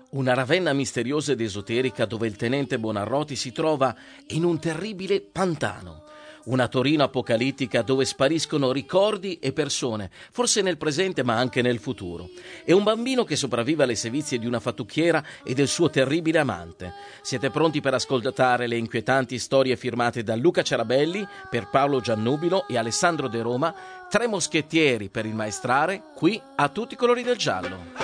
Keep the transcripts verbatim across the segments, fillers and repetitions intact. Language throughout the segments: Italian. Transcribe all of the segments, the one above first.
Una Ravenna misteriosa ed esoterica dove il tenente Buonarroti si trova in un terribile pantano. Una Torino apocalittica dove spariscono ricordi e persone, forse nel presente ma anche nel futuro. E un bambino che sopravvive alle sevizie di una fattucchiera e del suo terribile amante. Siete pronti per ascoltare le inquietanti storie firmate da Luca Cerabelli per Paolo Giannubilo e Alessandro De Roma, Tre moschettieri per il maestrare, qui a Tutti i colori del giallo.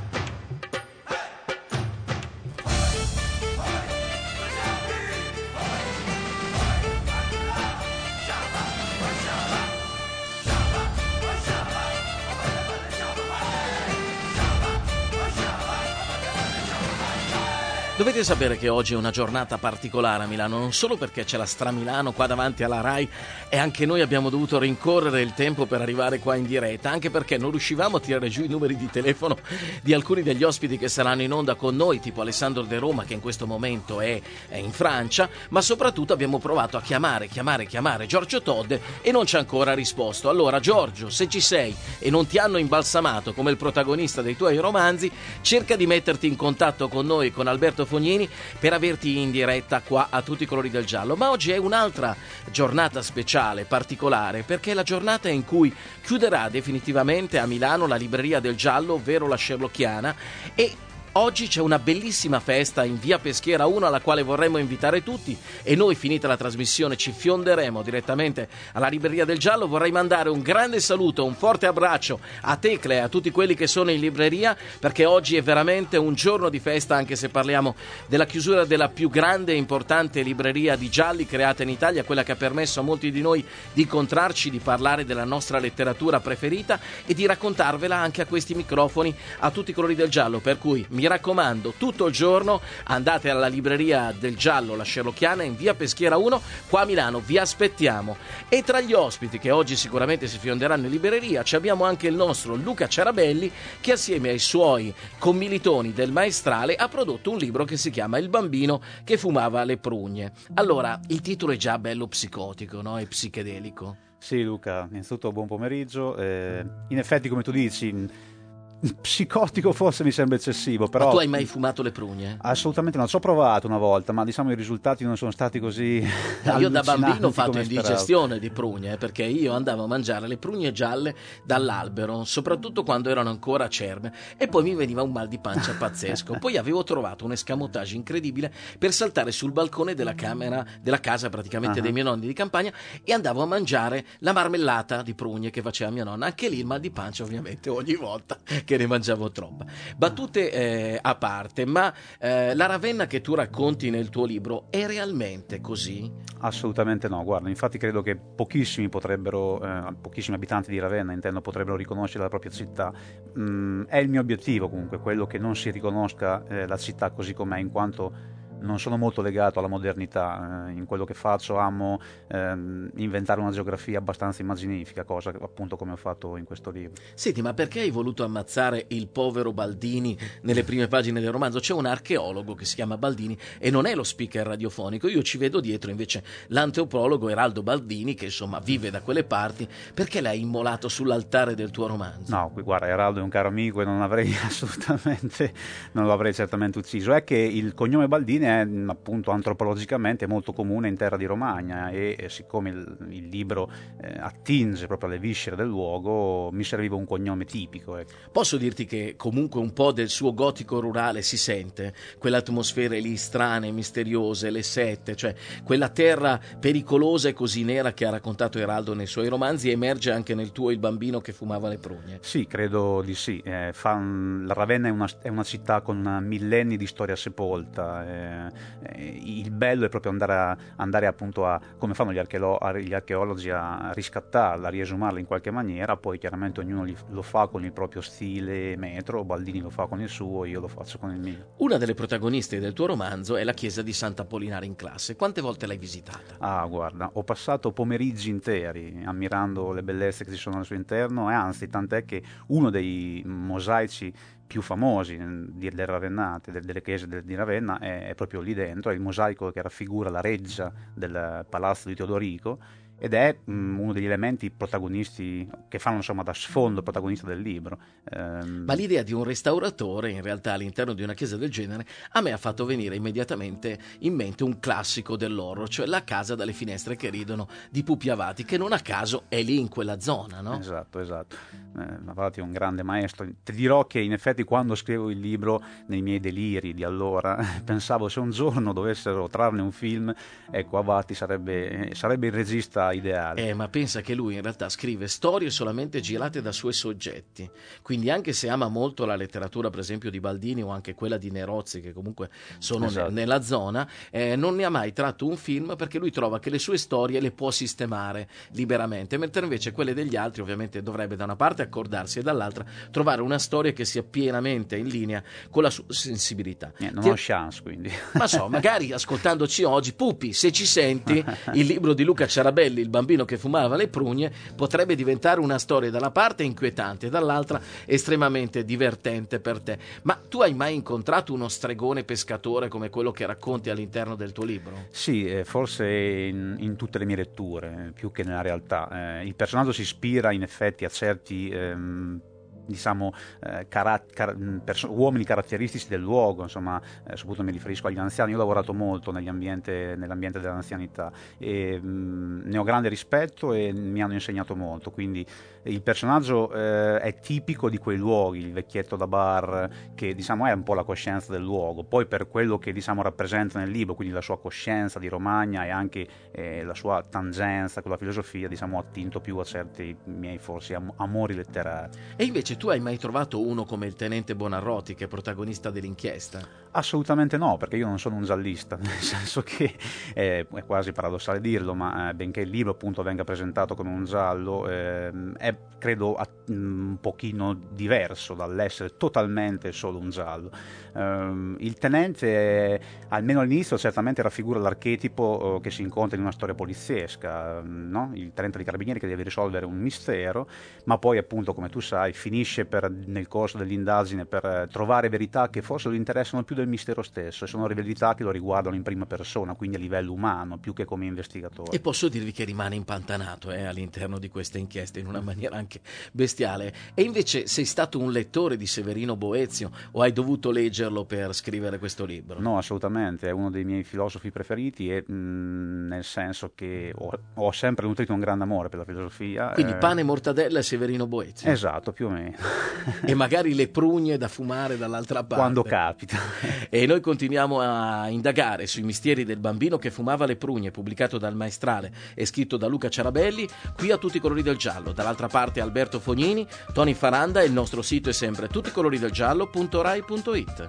Dovete sapere che oggi è una giornata particolare a Milano, non solo perché c'è la Stramilano qua davanti alla Rai e anche noi abbiamo dovuto rincorrere il tempo per arrivare qua in diretta, anche perché non riuscivamo a tirare giù i numeri di telefono di alcuni degli ospiti che saranno in onda con noi, tipo Alessandro De Roma che in questo momento è, è in Francia, ma soprattutto abbiamo provato a chiamare, chiamare, chiamare Giorgio Todde e non ci ha ancora risposto. Allora Giorgio, se ci sei e non ti hanno imbalsamato come il protagonista dei tuoi romanzi, cerca di metterti in contatto con noi, con Alberto Fognini, per averti in diretta qua a Tutti i colori del giallo. Ma oggi è un'altra giornata speciale, particolare, perché è la giornata in cui chiuderà definitivamente a Milano la libreria del giallo, ovvero la Sherlockiana, e oggi c'è una bellissima festa in via Peschiera uno alla quale vorremmo invitare tutti e noi, finita la trasmissione, ci fionderemo direttamente alla libreria del giallo. Vorrei mandare un grande saluto, un forte abbraccio a Tecle e a tutti quelli che sono in libreria, perché oggi è veramente un giorno di festa, anche se parliamo della chiusura della più grande e importante libreria di gialli creata in Italia, quella che ha permesso a molti di noi di incontrarci, di parlare della nostra letteratura preferita e di raccontarvela anche a questi microfoni a tutti i colori del giallo. Per cui mi raccomando, tutto il giorno andate alla libreria del giallo, la Sherlockiana, in via Peschiera uno, qua a Milano, vi aspettiamo. E tra gli ospiti che oggi sicuramente si fionderanno in libreria ci abbiamo anche il nostro Luca Cerabelli, che assieme ai suoi commilitoni del maestrale ha prodotto un libro che si chiama Il bambino che fumava le prugne. Allora, il titolo è già bello psicotico, no? È psichedelico. Sì, Luca, innanzitutto buon pomeriggio. Eh, in effetti, come tu dici, psicotico forse mi sembra eccessivo, però... Ma tu hai mai fumato le prugne? Assolutamente no, ci ho provato una volta, ma diciamo i risultati non sono stati così io da bambino ho fatto indigestione di prugne, perché io andavo a mangiare le prugne gialle dall'albero, soprattutto quando erano ancora acerbe, e poi mi veniva un mal di pancia pazzesco. Poi avevo trovato un escamotage incredibile per saltare sul balcone della camera, della casa praticamente uh-huh. dei miei nonni di campagna, e andavo a mangiare la marmellata di prugne che faceva mia nonna. Anche lì il mal di pancia ovviamente ogni volta che ne mangiavo troppa. Battute eh, a parte, ma eh, la Ravenna che tu racconti nel tuo libro è realmente così? Assolutamente no, guarda, infatti credo che pochissimi potrebbero, eh, pochissimi abitanti di Ravenna, intendo, potrebbero riconoscere la propria città. Mm, è il mio obiettivo comunque, quello che non si riconosca eh, la città così com'è, in quanto non sono molto legato alla modernità, eh, in quello che faccio amo ehm, inventare una geografia abbastanza immaginifica, cosa appunto come ho fatto in questo libro. Senti, ma perché hai voluto ammazzare il povero Baldini nelle prime pagine del romanzo? C'è un archeologo che si chiama Baldini e non è lo speaker radiofonico, io ci vedo dietro invece l'antropologo Eraldo Baldini, che insomma vive da quelle parti. Perché l'hai immolato sull'altare del tuo romanzo? No, guarda, Eraldo è un caro amico e non avrei assolutamente, non lo avrei certamente ucciso. È che il cognome Baldini è appunto antropologicamente molto comune in terra di Romagna e, e siccome il, il libro eh, attinge proprio alle viscere del luogo, mi serviva un cognome tipico, ecco. Posso dirti che comunque un po' del suo gotico rurale si sente, quelle atmosfere lì strane, misteriose, le sette, cioè quella terra pericolosa e così nera che ha raccontato Eraldo nei suoi romanzi, emerge anche nel tuo Il bambino che fumava le prugne. Sì, credo di sì. Eh, fa, la Ravenna è una, è una città con millenni di storia sepolta. Eh, Eh, il bello è proprio andare, a, andare appunto a, come fanno gli, archeolo- gli archeologi, a riscattarla, a riesumarla in qualche maniera. Poi chiaramente ognuno li, lo fa con il proprio stile metro, Baldini lo fa con il suo, io lo faccio con il mio. Una delle protagoniste del tuo romanzo è la chiesa di Sant'Apollinare in Classe. Quante volte l'hai visitata? Ah, guarda, ho passato pomeriggi interi ammirando le bellezze che ci sono al suo interno, e anzi tant'è che uno dei mosaici più famosi delle ravennate, delle chiese di Ravenna, è proprio lì dentro, è il mosaico che raffigura la reggia del palazzo di Teodorico, ed è mh, uno degli elementi protagonisti che fanno insomma da sfondo protagonista del libro. Ehm... Ma l'idea di un restauratore in realtà all'interno di una chiesa del genere a me ha fatto venire immediatamente in mente un classico dell'horror, cioè La casa dalle finestre che ridono di Pupi Avati, che non a caso è lì in quella zona, no? Esatto, esatto. Eh, Avati è un grande maestro. Ti dirò che in effetti quando scrivo il libro, nei miei deliri di allora, pensavo se un giorno dovessero trarne un film, ecco, Avati sarebbe, sarebbe il regista ideale. Eh, ma pensa che lui in realtà scrive storie solamente girate da suoi soggetti, quindi anche se ama molto la letteratura per esempio di Baldini o anche quella di Nerozzi, che comunque sono esatto. ne- nella zona, eh, non ne ha mai tratto un film perché lui trova che le sue storie le può sistemare liberamente, mentre invece quelle degli altri ovviamente dovrebbe da una parte accordarsi e dall'altra trovare una storia che sia pienamente in linea con la sua sensibilità. Eh, non Ti... ho chance, quindi. Ma so, magari ascoltandoci oggi, Pupi, se ci senti, il libro di Luca Ciarabelli, Il bambino che fumava le prugne, potrebbe diventare una storia da una parte inquietante e dall'altra estremamente divertente per te. Ma tu hai mai incontrato uno stregone pescatore come quello che racconti all'interno del tuo libro? Sì, eh, forse in, in tutte le mie letture, eh, più che nella realtà. Eh, il personaggio si ispira in effetti a certi... Ehm, diciamo eh, cara- car- perso- uomini caratteristici del luogo, insomma, eh, soprattutto mi riferisco agli anziani. Io ho lavorato molto nell'ambiente, nell'ambiente dell'anzianità e mh, ne ho grande rispetto e mi hanno insegnato molto, quindi il personaggio eh, è tipico di quei luoghi, il vecchietto da bar che diciamo è un po' la coscienza del luogo, poi per quello che diciamo rappresenta nel libro, quindi la sua coscienza di Romagna e anche eh, la sua tangenza con la filosofia, diciamo, ho attinto più a certi miei forse am- amori letterari. E invece tu hai mai trovato uno come il tenente Bonarroti che è protagonista dell'inchiesta? Assolutamente no, perché io non sono un giallista, nel senso che eh, è quasi paradossale dirlo, ma eh, benché il libro appunto venga presentato come un giallo, eh, è credo a, un pochino diverso dall'essere totalmente solo un giallo. Um, il tenente, almeno all'inizio, certamente raffigura l'archetipo uh, che si incontra in una storia poliziesca, um, no? Il tenente dei carabinieri che deve risolvere un mistero, ma poi appunto, come tu sai, finisce per, nel corso dell'indagine per uh, trovare verità che forse lo interessano più del mistero stesso, e sono verità che lo riguardano in prima persona, quindi a livello umano, più che come investigatore. E posso dirvi che rimane impantanato eh, all'interno di queste inchieste in una maniera anche bestiale. E invece sei stato un lettore di Severino Boezio o hai dovuto leggerlo per scrivere questo libro? No, assolutamente, è uno dei miei filosofi preferiti e mh, nel senso che ho, ho sempre nutrito un grande amore per la filosofia. Quindi eh... pane, mortadella e Severino Boezio. Esatto, più o meno. E magari le prugne da fumare dall'altra parte. Quando capita. E noi continuiamo a indagare sui misteri del bambino che fumava le prugne, pubblicato dal Maestrale e scritto da Luca Ciarabelli, qui a Tutti i colori del giallo. Dall'altra parte Alberto Fognini, Tony Faranda, e il nostro sito è sempre tutticoloриdelgiallo punto rai punto it.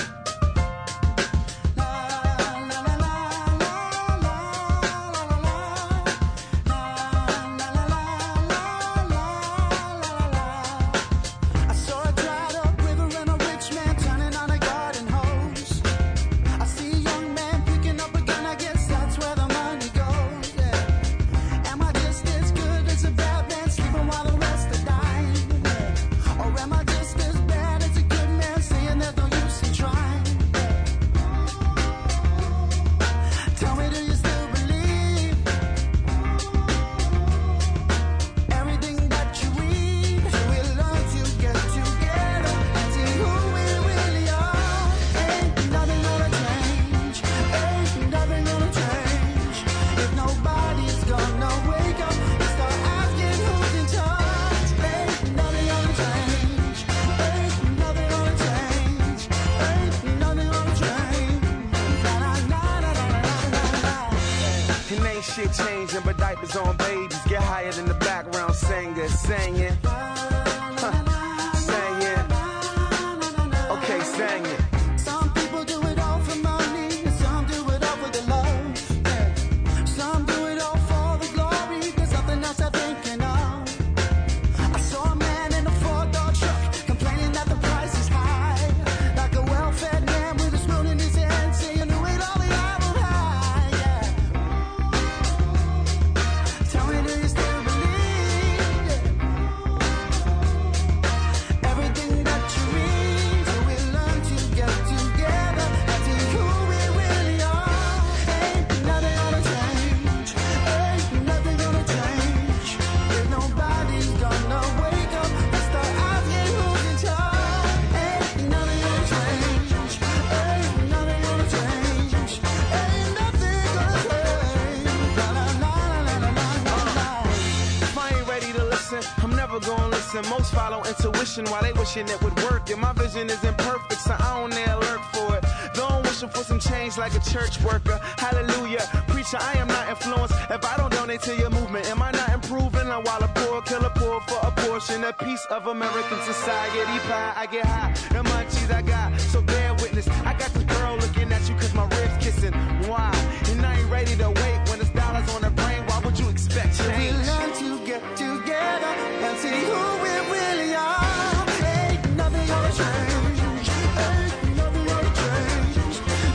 Shit changing, but diapers on babies get higher than the background singer singing. Huh. Sing it. Okay, sing it. Some people do it all for money, and some do it all for the love. Yeah. Some do it all for the glory. There's nothing else I'm thinking of. I saw a man in a four-door truck complaining that the price is high, like a well-fed man with a spoon in his hand, saying who ate all the apple pie. Yeah. Tell me, do you still believe? never gonna listen. Most follow intuition while they wishing it would work. And my vision isn't perfect, so I don't dare lurk for it. Don't wishing for some change like a church worker. Hallelujah, preacher, I am not influenced. If I don't donate to your movement, am I not improving? Now while a poor killer poor for a portion, a piece of American society pie. I get high, the munchies I got, so bear witness. I got this girl looking at you cause my ribs kissing. Why? And I ain't ready to wait when it's dollars on the brain. Why would you expect change? We learn to get together and see who we really are. Ain't nothing gonna change. Ain't nothing gonna change.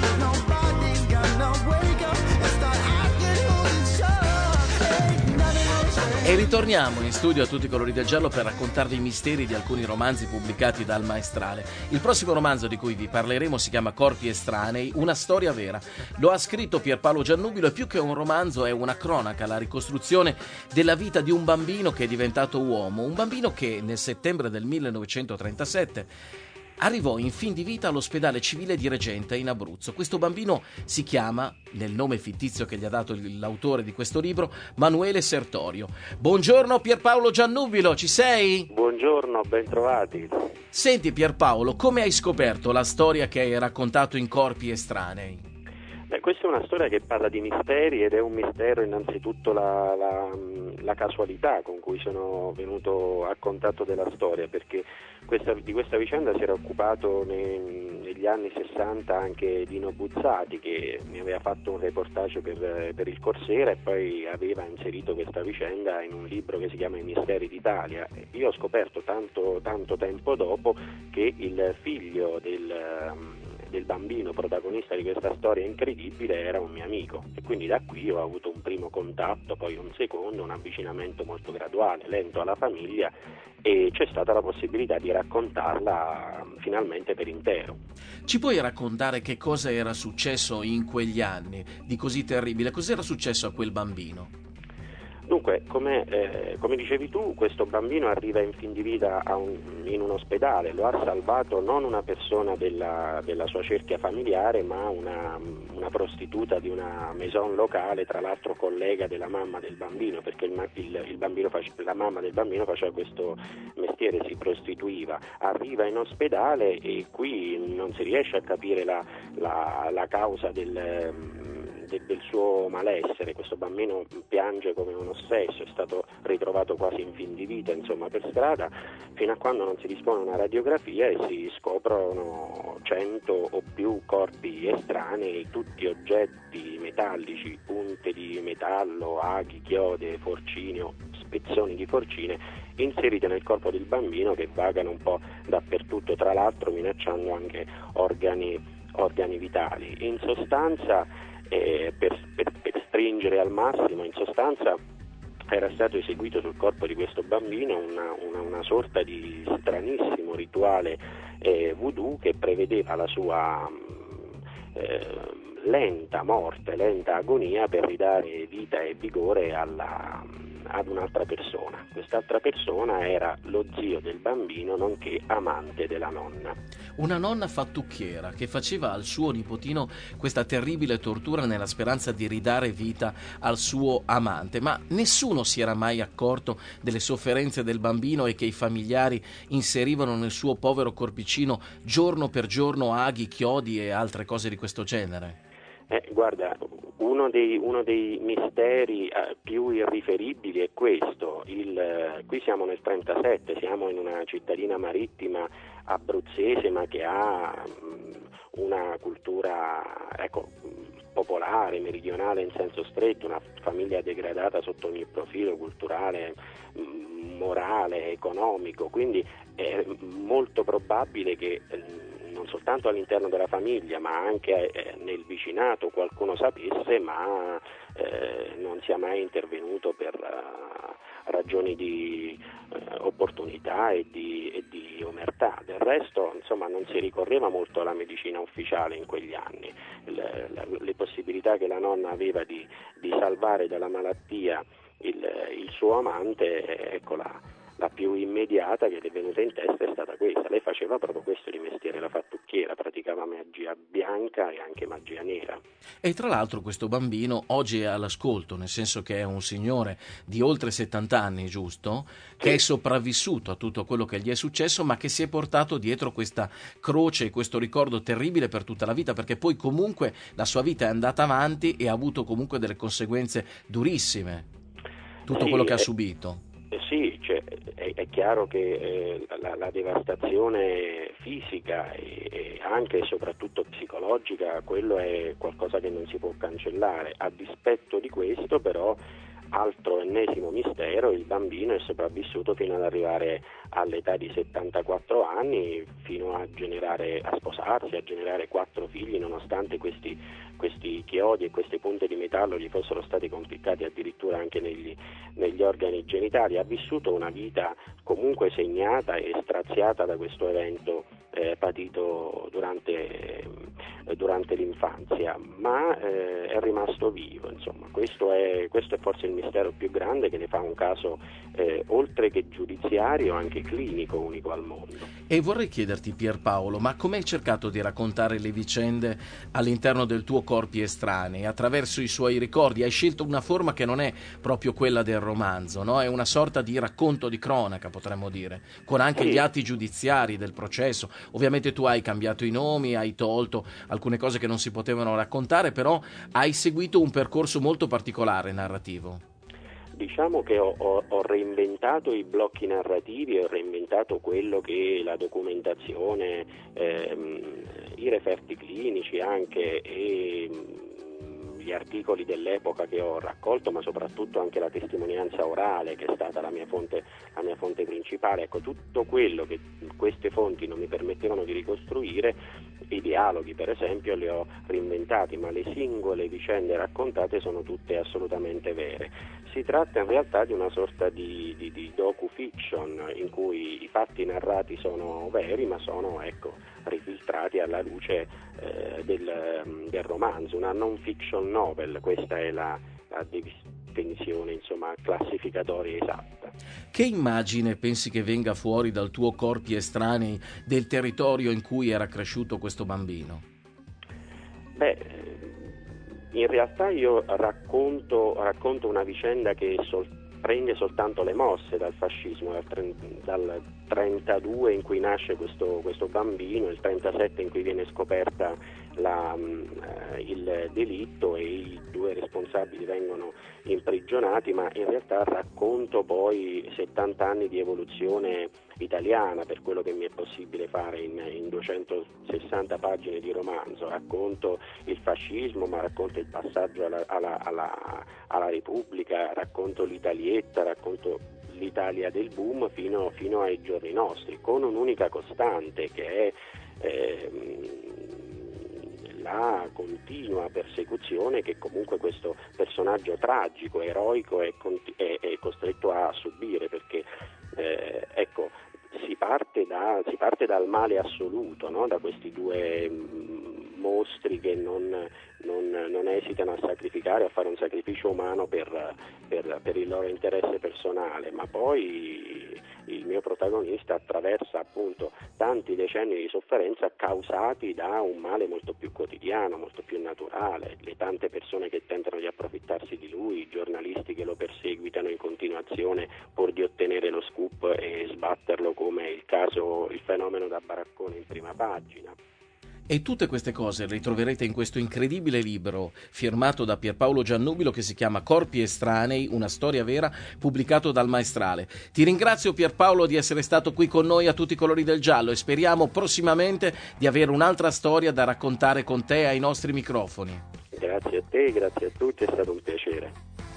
Nobody gonna wake up and start acting who's in charge. Ain't nothing gonna change. E ritorniamo in studio a tutti i colori del giallo per raccontarvi i misteri di alcuni romanzi pubblicati dal Maestrale. Il prossimo romanzo di cui vi parleremo si chiama Corpi estranei, una storia vera. Lo ha scritto Pierpaolo Giannubilo e più che un romanzo è una cronaca, la ricostruzione della vita di un bambino che è diventato uomo, un bambino che nel settembre del millenovecentotrentasette arrivò in fin di vita all'ospedale civile di Regenta in Abruzzo. Questo bambino si chiama, nel nome fittizio che gli ha dato l'autore di questo libro, Manuele Sertorio. Buongiorno Pierpaolo Giannubilo, ci sei? Buongiorno, ben trovati. Senti Pierpaolo, come hai scoperto la storia che hai raccontato in Corpi estranei? Beh, questa è una storia che parla di misteri ed è un mistero innanzitutto la, la, la casualità con cui sono venuto a contatto della storia, perché questa, di questa vicenda si era occupato nei, negli anni sessanta anche Dino Buzzati, che mi aveva fatto un reportage per, per il Corsera e poi aveva inserito questa vicenda in un libro che si chiama I misteri d'Italia. Io ho scoperto tanto, tanto tempo dopo che il figlio del... del bambino protagonista di questa storia incredibile era un mio amico e quindi da qui ho avuto un primo contatto, poi un secondo, un avvicinamento molto graduale, lento alla famiglia, e c'è stata la possibilità di raccontarla finalmente per intero. Ci puoi raccontare che cosa era successo in quegli anni di così terribile? Cos'era successo a quel bambino? Dunque, come, eh, come dicevi tu, questo bambino arriva in fin di vita a un, in un ospedale, lo ha salvato non una persona della, della sua cerchia familiare, ma una, una prostituta di una maison locale, tra l'altro collega della mamma del bambino, perché il, il, il bambino face, la mamma del bambino faceva questo mestiere, si prostituiva. Arriva in ospedale e qui non si riesce a capire la, la, la causa del... del suo malessere. Questo bambino piange come un ossesso, è stato ritrovato quasi in fin di vita, insomma, per strada, fino a quando non si dispone una radiografia e si scoprono cento o più corpi estranei, tutti oggetti metallici, punte di metallo, aghi, chiode, forcini o spezzoni di forcine inserite nel corpo del bambino, che vagano un po' dappertutto, tra l'altro minacciando anche organi, organi vitali. In sostanza, Eh, per, per, per stringere al massimo, in sostanza era stato eseguito sul corpo di questo bambino una, una, una sorta di stranissimo rituale eh, voodoo che prevedeva la sua eh, lenta morte, lenta agonia per ridare vita e vigore alla, ad un'altra persona. Quest'altra persona era lo zio del bambino, nonché amante della nonna. Una nonna fattucchiera che faceva al suo nipotino questa terribile tortura nella speranza di ridare vita al suo amante, ma nessuno si era mai accorto delle sofferenze del bambino e che i familiari inserivano nel suo povero corpicino giorno per giorno aghi, chiodi e altre cose di questo genere. Eh, guarda, uno dei, uno dei misteri eh, più irriferibili è questo. Il, eh, qui siamo nel trentasette, siamo in una cittadina marittima abruzzese, ma che ha mh, una cultura, ecco, popolare, meridionale in senso stretto, una famiglia degradata sotto ogni profilo culturale, mh, morale, economico, quindi è molto probabile che eh, non soltanto all'interno della famiglia ma anche eh, nel vicinato qualcuno sapesse, ma eh, non sia mai intervenuto per uh, ragioni di uh, opportunità e di, e di omertà. Del resto, insomma, non si ricorreva molto alla medicina ufficiale in quegli anni. Le, le, le possibilità che la nonna aveva di, di salvare dalla malattia il, il suo amante, ecco, la, la più immediata che le è venuta in testa è stata questa. Lei faceva proprio questo di mestiere, la fattucchiera, praticava magia bianca e anche magia nera. E tra l'altro questo bambino oggi è all'ascolto, nel senso che è un signore di oltre settanta anni, giusto? Che è sopravvissuto a tutto quello che gli è successo, ma che si è portato dietro questa croce e questo ricordo terribile per tutta la vita, perché poi comunque la sua vita è andata avanti e ha avuto comunque delle conseguenze durissime, tutto Sì, quello che ha eh, subito. eh, sì, cioè, è, è chiaro che eh, la, la devastazione fisica e, e anche e soprattutto psicologica, quello è qualcosa che non si può cancellare. A dispetto di questo, però, altro ennesimo mistero, il bambino è sopravvissuto fino ad arrivare all'età di settantaquattro anni, fino a generare, a sposarsi, a generare quattro figli, nonostante questi, questi chiodi e queste punte di metallo gli fossero stati conficcati addirittura anche negli, negli organi genitali. Ha vissuto una vita comunque segnata e straziata da questo evento eh, patito durante, eh, durante l'infanzia, ma eh, è rimasto vivo, insomma. Questo è, questo è forse il mistero più grande, che ne fa un caso eh, oltre che giudiziario anche clinico unico al mondo. E vorrei chiederti, Pierpaolo, ma come hai cercato di raccontare le vicende all'interno del tuo Corpi Estranei? Attraverso i suoi ricordi hai scelto una forma che non è proprio quella del romanzo, no? È una sorta di racconto di cronaca, potremmo dire, con anche Sì. gli atti giudiziari del processo. Ovviamente tu hai cambiato i nomi, hai tolto alcune cose che non si potevano raccontare, però hai seguito un percorso molto particolare narrativo. Diciamo che ho, ho, ho reinventato i blocchi narrativi, ho reinventato quello che la documentazione, ehm, i referti clinici anche e gli articoli dell'epoca che ho raccolto, ma soprattutto anche la testimonianza orale, che è stata la mia fonte, la mia fonte principale. Ecco, tutto quello che queste fonti non mi permettevano di ricostruire, i dialoghi per esempio li ho reinventati, ma le singole vicende raccontate sono tutte assolutamente vere. Si tratta in realtà di una sorta di, di, di docu-fiction in cui i fatti narrati sono veri, ma sono, ecco, rifiltrati alla luce eh, del, del romanzo, una non-fiction novel. Questa è la, la definizione, insomma, classificatoria esatta. Che immagine pensi che venga fuori dal tuo Corpi Estranei del territorio in cui era cresciuto questo bambino? Beh, in realtà io racconto, racconto una vicenda che sol, prende soltanto le mosse dal fascismo, dal, dal trentadue in cui nasce questo, questo bambino, il trentasette in cui viene scoperta la, eh, il delitto e i due responsabili vengono imprigionati, ma in realtà racconto poi settanta anni di evoluzione italiana, per quello che mi è possibile fare in, in duecentosessanta pagine di romanzo. Racconto il fascismo, ma racconto il passaggio alla, alla, alla, alla Repubblica, racconto l'Italietta, racconto l'Italia del boom fino, fino ai giorni nostri, con un'unica costante, che è eh, la continua persecuzione che comunque questo personaggio tragico, eroico è, è, è costretto a subire, perché eh, ecco, si parte, da, si parte dal male assoluto, no? Da questi due mh, mostri che non, non, non esitano a sacrificare, a fare un sacrificio umano per, per, per il loro interesse personale, ma poi il mio protagonista attraversa appunto tanti decenni di sofferenza causati da un male molto più quotidiano, molto più naturale, le tante persone che tentano di approfittarsi di lui, i giornalisti che lo perseguitano in continuazione pur di ottenere lo scoop e sbatterlo, come il caso, il fenomeno da baraccone in prima pagina. E tutte queste cose le troverete in questo incredibile libro firmato da Pierpaolo Giannubilo che si chiama Corpi Estranei, una storia vera, pubblicato dal Maestrale. Ti ringrazio, Pierpaolo, di essere stato qui con noi a tutti i colori del giallo e speriamo prossimamente di avere un'altra storia da raccontare con te ai nostri microfoni. Grazie a te, grazie a tutti, è stato un piacere.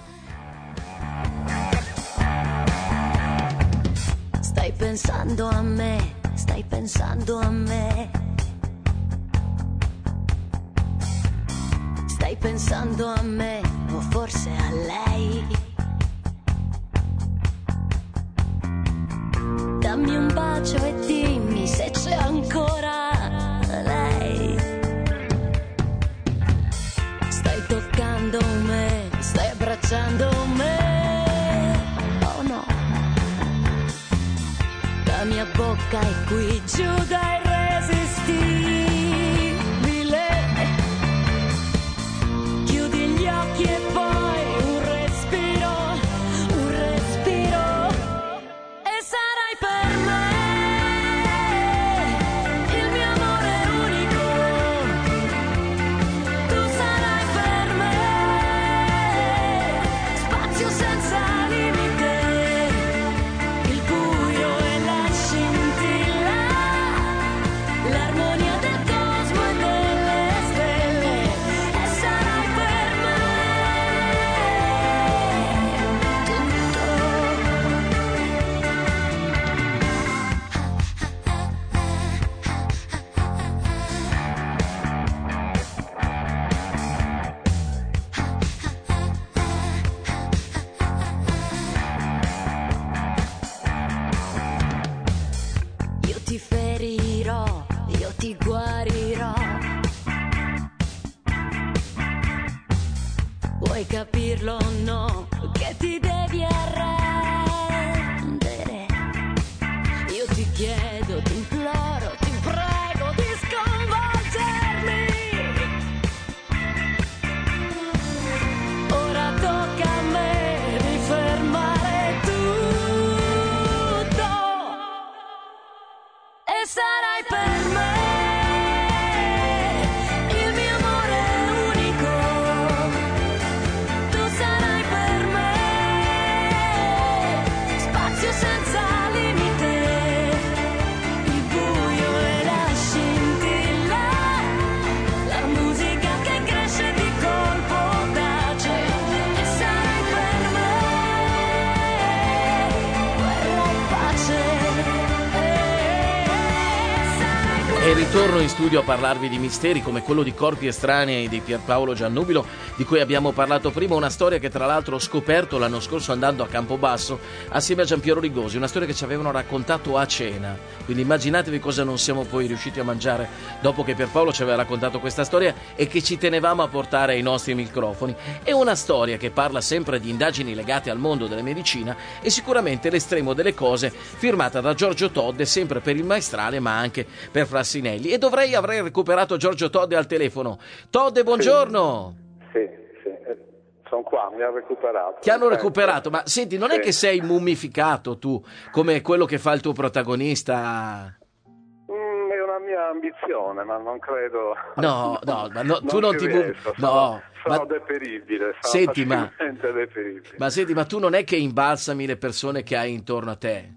Stai pensando a me, stai pensando a me. Stai pensando a me o forse a lei? Dammi un bacio e dimmi se c'è ancora lei. Stai toccando me, stai abbracciando me. Oh no. bocca e qui giù da irresistibile. Chiudi gli occhi e poi un respiro, un respiro e sarai per me il mio amore unico. Tu sarai per me spazio senza limite, il buio e la scintilla, l'armonia del cosmo e delle stelle e sarai per me tutto. Io ti ferirò, io ti guarirò. Vuoi capirlo o no? Che ti devi arrendere. Io ti chiedo, ti imploro, ti prego di sconvolgermi. Ora tocca a me di fermare tutto e sarai per me il mio amore unico. Tu sarai per me spazio senza limite, il buio e la scintilla, la musica che cresce di colpo audace e sarai per me guerra e pace. E ritorno in studio a parlarvi di misteri come quello di Corpi estranei di Pierpaolo Giannubilo, di cui abbiamo parlato prima, una storia che tra l'altro ho scoperto l'anno scorso andando a Campobasso assieme a Giampiero Rigosi, una storia che ci avevano raccontato a cena, quindi immaginatevi cosa non siamo poi riusciti a mangiare dopo che Pierpaolo ci aveva raccontato questa storia e che ci tenevamo a portare ai nostri microfoni. È una storia che parla sempre di indagini legate al mondo della medicina e sicuramente l'estremo delle cose, firmata da Giorgio Todde, sempre per il Maestrale ma anche per Frassinelli. E dovrei aver recuperato Giorgio Todde al telefono. Todde, buongiorno. Sì, sì, sono qua, mi ha recuperato. Ti hanno recuperato, ma senti, non è Sì. che sei mummificato tu, come quello che fa il tuo protagonista? Mm, è una mia ambizione, ma non credo. No, no, ma no, tu non non ci ti mu- riesco, no, sono, sono ma- deperibile, sono Senti, ma- facilmente deperibile. Ma senti, ma tu non è che imbalsami le persone che hai intorno a te?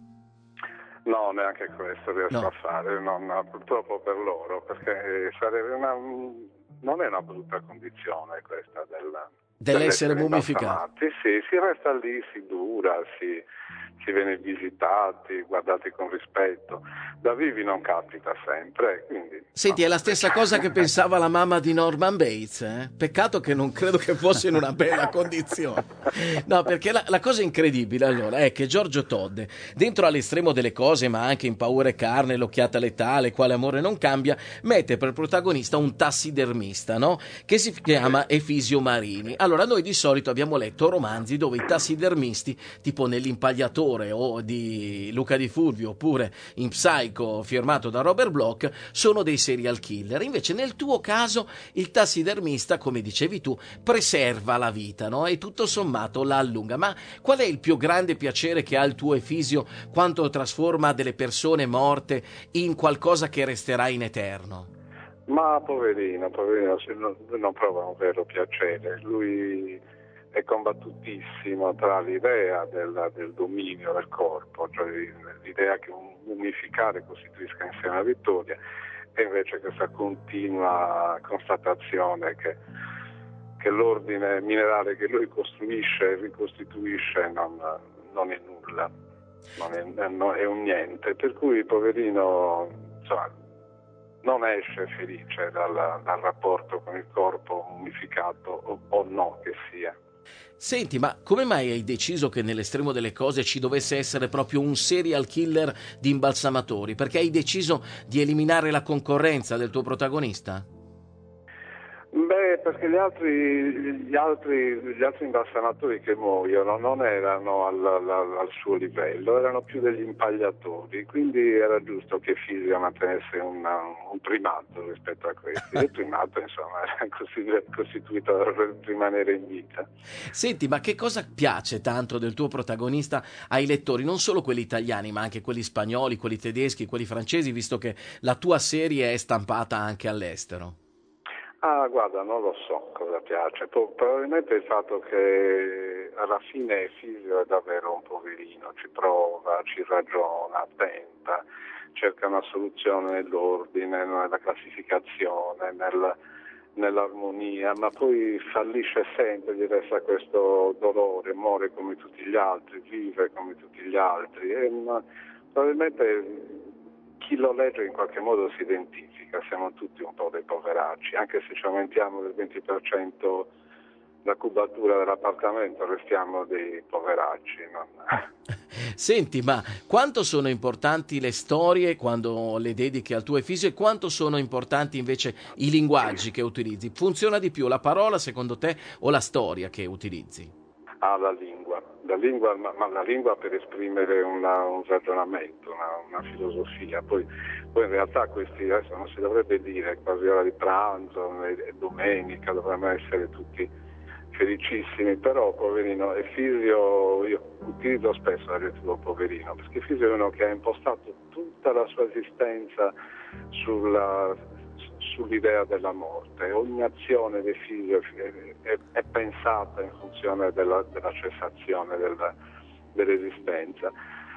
No, neanche questo riesco No. a fare, non, purtroppo per loro, perché sarebbe una, non è una brutta condizione questa della, Dell'essere dell'essere mummificato. imbalsamati. Sì, si resta lì, si dura, si, si viene visitati, guardati con rispetto. Da vivi non capita sempre, quindi... Senti, no. è la stessa cosa che pensava la mamma di Norman Bates, eh? Peccato che non credo che fosse in una bella condizione. No, perché la, la cosa incredibile allora è che Giorgio Todde, dentro all'estremo delle cose, ma anche in Paura e carne, L'occhiata letale, Quale amore non cambia, mette per protagonista un tassidermista, no? Che si chiama Efisio Marini. Allora, noi di solito abbiamo letto romanzi dove i tassidermisti, tipo nell'Impagliatore o di Luca Di Fulvio, oppure in Psycho, firmato da Robert Bloch, sono dei serial killer. Invece nel tuo caso il tassidermista, come dicevi tu, preserva la vita, no? E tutto sommato la allunga. Ma qual è il più grande piacere che ha il tuo Efisio quando trasforma delle persone morte in qualcosa che resterà in eterno? Ma poverino, poverino, se non, lui non prova un vero piacere, lui è combattutissimo tra l'idea del, del dominio del corpo, cioè l'idea che un mummificare costituisca in sé una vittoria, e invece questa continua constatazione che, che l'ordine minerale che lui costruisce e ricostituisce non, non è nulla, non è, non è un niente, per cui poverino, insomma, non esce felice dal, dal rapporto con il corpo mummificato o, o no che sia. Senti, ma come mai hai deciso che nell'estremo delle cose ci dovesse essere proprio un serial killer di imbalsamatori? Perché hai deciso di eliminare la concorrenza del tuo protagonista? Beh, Eh, perché gli altri, gli altri, gli altri imbalsamatori che muoiono non erano al, al, al suo livello, erano più degli impagliatori, quindi era giusto che Fisio mantenesse una, un primato rispetto a questi. Il primato, insomma, era costituito per rimanere in vita. Senti, ma che cosa piace tanto del tuo protagonista ai lettori, non solo quelli italiani, ma anche quelli spagnoli, quelli tedeschi, quelli francesi, visto che la tua serie è stampata anche all'estero? Ah, guarda, non lo so cosa piace. Pro- probabilmente il fatto che alla fine Fisio è davvero un poverino, ci prova, ci ragiona, tenta, cerca una soluzione nell'ordine, nella classificazione, nel, nell'armonia, ma poi fallisce sempre, gli resta questo dolore, muore come tutti gli altri, vive come tutti gli altri. E, ma, probabilmente chi lo legge in qualche modo si identifica, siamo tutti un po' dei poveracci, anche se ci aumentiamo del venti per cento la cubatura dell'appartamento, restiamo dei poveracci. No? Senti, ma quanto sono importanti le storie quando le dedichi al tuo Efisio e quanto sono importanti invece i linguaggi che utilizzi? Funziona di più la parola secondo te o la storia che utilizzi? Ah, la lingua, la lingua ma, ma la lingua per esprimere una, un ragionamento, una, una filosofia. Poi, poi in realtà questi adesso non si dovrebbe dire quasi ora di pranzo, è domenica, dovremmo essere tutti felicissimi, però poverino, e Fisio, io utilizzo spesso l'aggettivo poverino, perché Fisio è uno che ha impostato tutta la sua esistenza sulla, sull'idea della morte. Ogni azione di Fisio è, è, è pensata in funzione della, della cessazione della, dell'esistenza.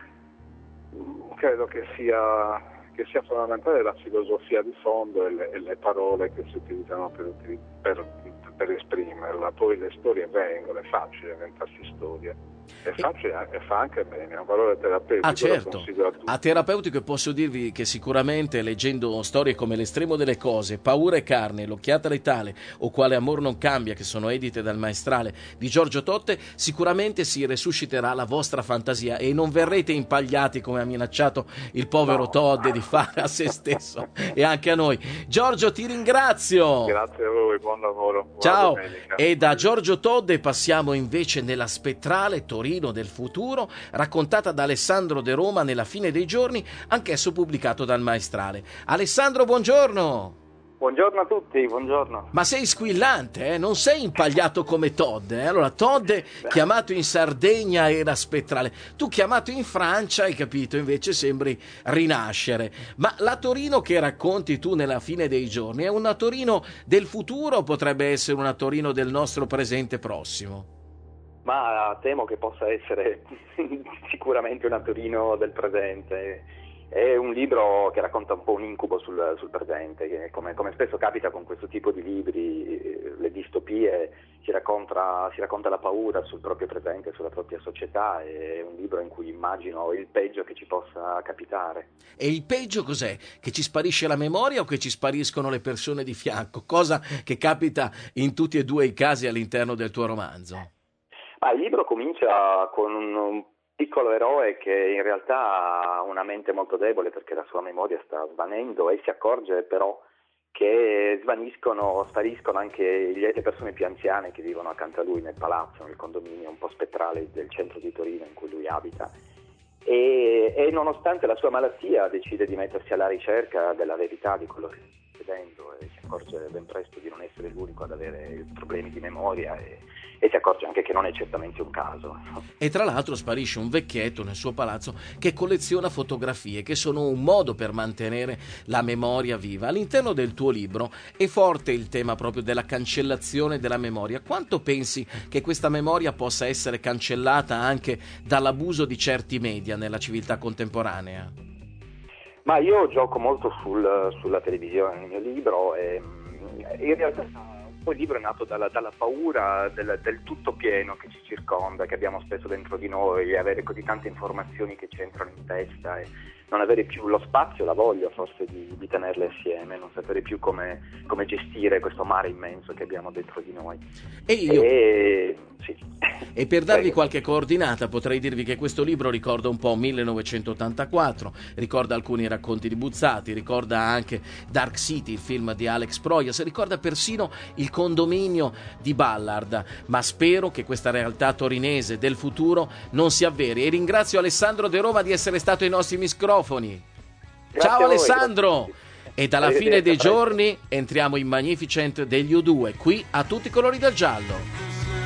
Credo che sia, che sia fondamentale la filosofia di fondo e le, e le parole che si utilizzano per, per, per esprimerla. Poi le storie vengono, è facile inventarsi storie. È facile e fa anche bene, è un valore terapeutico. Ah, certo, a terapeutico posso dirvi che sicuramente leggendo storie come L'estremo delle cose, Paura e carne, L'occhiata letale o Quale amor non cambia, che sono edite dal Maestrale di Giorgio Totte, sicuramente si resusciterà la vostra fantasia e non verrete impagliati come ha minacciato il povero no. Todd di fare a se stesso e anche a noi. Giorgio, ti ringrazio. Grazie a voi, buon lavoro. Buona Ciao. domenica. E da Giorgio Todde passiamo invece nella spettrale Torino del futuro, raccontata da Alessandro De Roma nella Fine dei giorni, anch'esso pubblicato dal Maestrale. Alessandro, buongiorno. Buongiorno a tutti, buongiorno. Ma sei squillante, eh? Non sei impagliato come Todd, eh? Allora, Todd, chiamato in Sardegna, era spettrale. Tu, chiamato in Francia, hai capito, invece sembri rinascere. Ma la Torino che racconti tu nella Fine dei giorni è una Torino del futuro o potrebbe essere una Torino del nostro presente prossimo? Ma temo che possa essere sicuramente una Torino del presente. È un libro che racconta un po' un incubo sul, sul presente, che come, come spesso capita con questo tipo di libri, le distopie, si racconta, si racconta la paura sul proprio presente, sulla propria società. È un libro in cui immagino il peggio che ci possa capitare. E il peggio cos'è? Che ci sparisce la memoria o che ci spariscono le persone di fianco? Cosa che capita in tutti e due i casi all'interno del tuo romanzo. Ma il libro comincia con un piccolo eroe che in realtà ha una mente molto debole perché la sua memoria sta svanendo e si accorge però che svaniscono, spariscono anche le persone più anziane che vivono accanto a lui nel palazzo, nel condominio un po' spettrale del centro di Torino in cui lui abita. E, e nonostante la sua malattia decide di mettersi alla ricerca della verità di quello che sta succedendo e si accorge ben presto di non essere l'unico ad avere problemi di memoria e, e si accorge anche che non è certamente un caso. E tra l'altro sparisce un vecchietto nel suo palazzo che colleziona fotografie che sono un modo per mantenere la memoria viva. All'interno del tuo libro è forte il tema proprio della cancellazione della memoria. Quanto pensi che questa memoria possa essere cancellata anche dall'abuso di certi media nella civiltà contemporanea? Ma io gioco molto sul, sulla televisione nel mio libro e in realtà poi il libro è nato dalla, dalla paura del, del tutto pieno che ci circonda, che abbiamo spesso dentro di noi, avere così tante informazioni che ci entrano in testa e non avere più lo spazio, la voglia forse di, di tenerle assieme, non sapere più come, come gestire questo mare immenso che abbiamo dentro di noi. E io... E, sì. E per darvi Prego. qualche coordinata potrei dirvi che questo libro ricorda un po' millenovecentottantaquattro, ricorda alcuni racconti di Buzzati, ricorda anche Dark City, il film di Alex Proyas, ricorda persino il condominio di Ballard, ma spero che questa realtà torinese del futuro non si avveri, e ringrazio Alessandro De Roma di essere stato ai nostri microfoni. Grazie Ciao a voi. Alessandro! E dalla fine Arrivederci, dei a presto. giorni entriamo in Magnificent degli U due, qui a tutti i colori del giallo.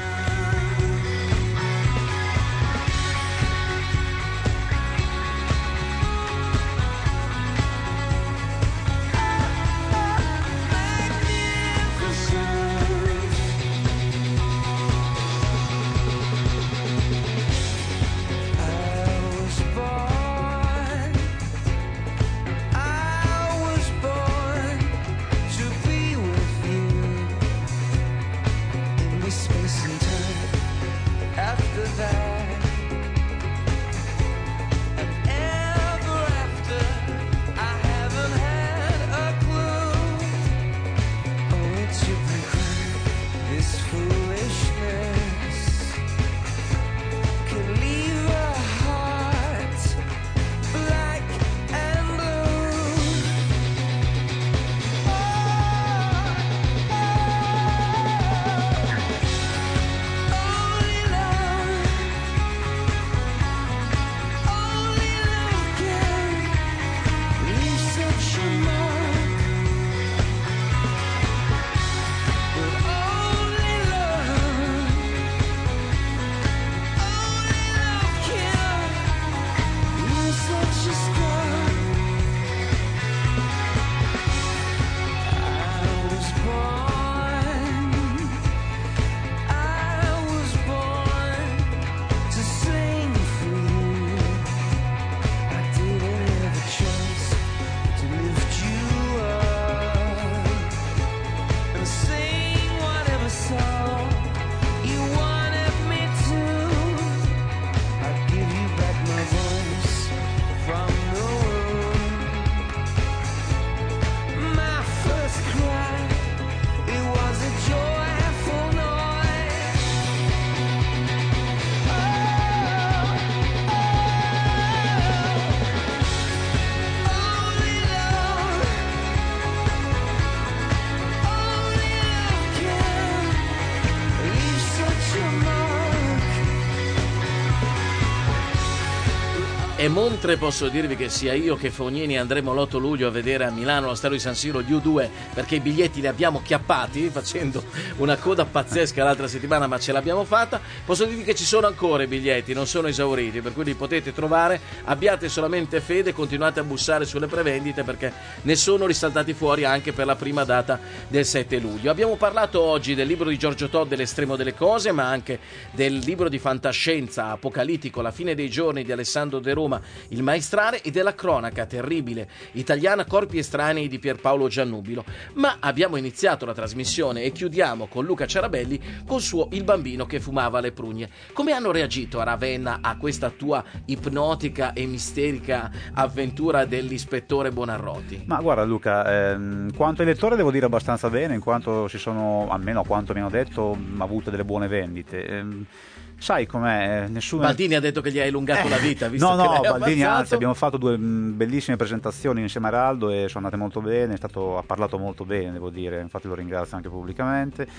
E mentre posso dirvi che sia io che Fognini andremo l'otto luglio a vedere a Milano allo Stadio di San Siro gli U due, perché i biglietti li abbiamo chiappati facendo una coda pazzesca l'altra settimana, ma ce l'abbiamo fatta, posso dirvi che ci sono ancora i biglietti, non sono esauriti, per cui li potete trovare, abbiate solamente fede, continuate a bussare sulle prevendite perché ne sono risaltati fuori anche per la prima data del sette luglio. Abbiamo parlato oggi del libro di Giorgio Todde, L'estremo delle cose, ma anche del libro di fantascienza apocalittico La fine dei giorni di Alessandro De Roma, Il maestrale, e della cronaca terribile italiana Corpi estranei di Pierpaolo Giannubilo. Ma abbiamo iniziato la trasmissione e chiudiamo con Luca Ciarabelli col suo Il bambino che fumava le prugne. Come hanno reagito a Ravenna a questa tua ipnotica e misterica avventura dell'ispettore Bonarroti? Ma guarda Luca, ehm, quanto ai lettori devo dire abbastanza bene, in quanto si sono, almeno a quanto mi hanno detto, avute delle buone vendite. Ehm, Sai com'è? Nessuno... Baldini ha detto che gli hai allungato eh, la vita, visto no, che no, l'hai Baldini ammazzato. anzi, abbiamo fatto due mh, bellissime presentazioni insieme a Raldo e sono andate molto bene, è stato, ha parlato molto bene, devo dire, infatti lo ringrazio anche pubblicamente.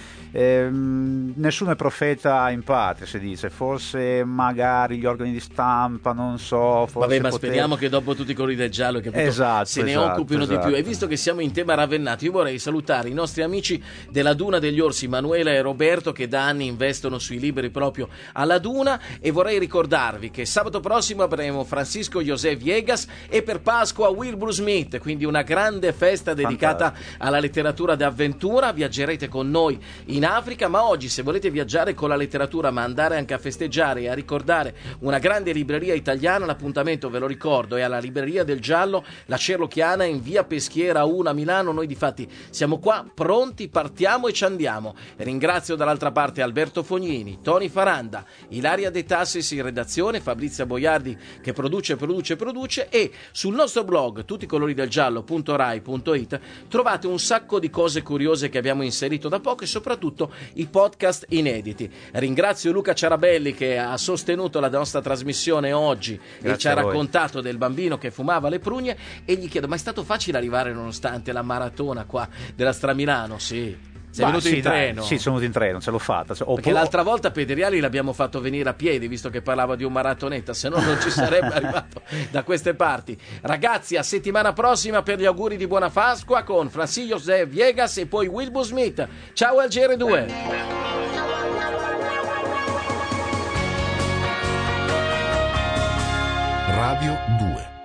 Ehm, nessuno è profeta in patria, si dice, forse magari gli organi di stampa, non so, forse Vabbè, ma poter... speriamo che dopo tutti i colori del giallo che esatto, se ne esatto, occupino esatto. di più. E visto che siamo in tema ravennato, io vorrei salutare i nostri amici della Duna degli Orsi, Manuela e Roberto, che da anni investono sui libri proprio alla Duna, e vorrei ricordarvi che sabato prossimo avremo Francisco José Viegas e per Pasqua Wilbur Smith, quindi una grande festa dedicata Fantastico. alla letteratura d'avventura. Viaggerete con noi in Africa, ma oggi, se volete viaggiare con la letteratura ma andare anche a festeggiare e a ricordare una grande libreria italiana, l'appuntamento, ve lo ricordo, è alla Libreria del Giallo, la Cerlochiana, in via Peschiera uno a Milano. Noi difatti siamo qua pronti, partiamo e ci andiamo. Ringrazio dall'altra parte Alberto Fognini, Tony Faranda, Ilaria De Tassis in redazione, Fabrizia Boiardi che produce, produce, produce, e sul nostro blog tutticoloridalgiallo punto rai punto it trovate un sacco di cose curiose che abbiamo inserito da poco e soprattutto i podcast inediti. Ringrazio Luca Ciarabelli che ha sostenuto la nostra trasmissione oggi. Grazie e ci ha a voi. raccontato del bambino che fumava le prugne, e gli chiedo: ma è stato facile arrivare nonostante la maratona qua della Stramilano? Sì. Sei Ma venuto sì, in dai, treno? Sì, sono venuto in treno, ce l'ho fatta. Cioè, ho Perché po- l'altra volta Pederiali l'abbiamo fatto venire a piedi, visto che parlava di un maratoneta, se no non ci sarebbe arrivato da queste parti. Ragazzi, a settimana prossima per gli auguri di buona Pasqua con Francisco José Viegas e poi Wilbur Smith. Ciao al G R due. Radio due